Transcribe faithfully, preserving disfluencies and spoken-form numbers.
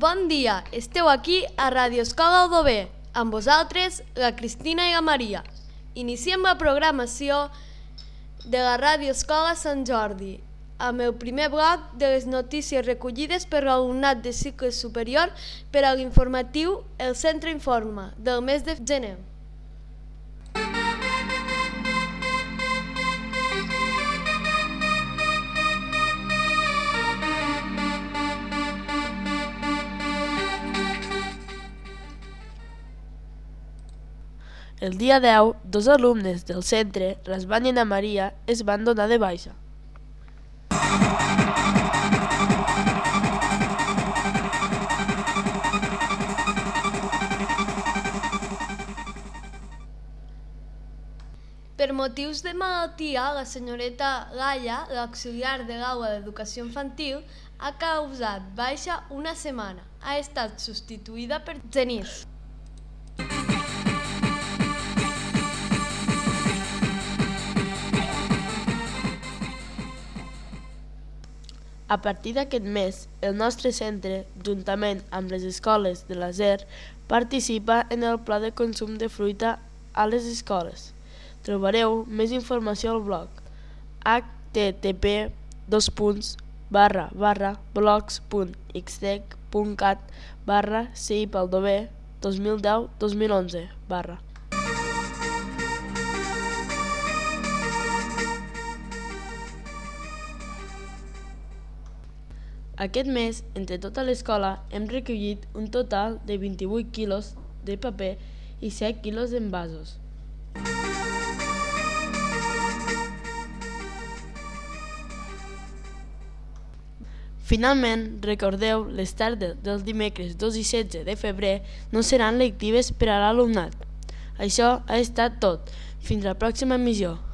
Bon dia, esteu aquí a Ràdio Escola Aldover, amb vosaltres la Cristina i la Maria. Iniciem la programació de la Ràdio Escola Sant Jordi, amb el primer bloc de les notícies recollides per l'alumnat de cicle superior per a l'informatiu El Centre Informa, del mes de gener. El dia deu, dos alumnes del centre, Rasbany i Ana Maria, es van donar de baixa. Per motius de malaltia, la senyoreta Laia, l'auxiliar de l'aula d'educació infantil, ha causat baixa una setmana. Ha estat substituïda per Genís. A partir d'aquest mes, el nostre centre, juntament amb les escoles de la S E R, participa en el pla de consum de fruita a les escoles. Trobareu més informació al blog h t t p dos punts barra barra blogs punt xtec punt cat barra C I P Aldover dos mil deu dos mil onze barra. Aquest mes, entre tota l'escola, hem recollit un total de vint-i-vuit quilos de paper i set quilos d'envasos. Finalment, recordeu, les tardes dels dimecres dos i setze de febrer no seran lectives per a l'alumnat. Això ha estat tot. Fins la pròxima emissió.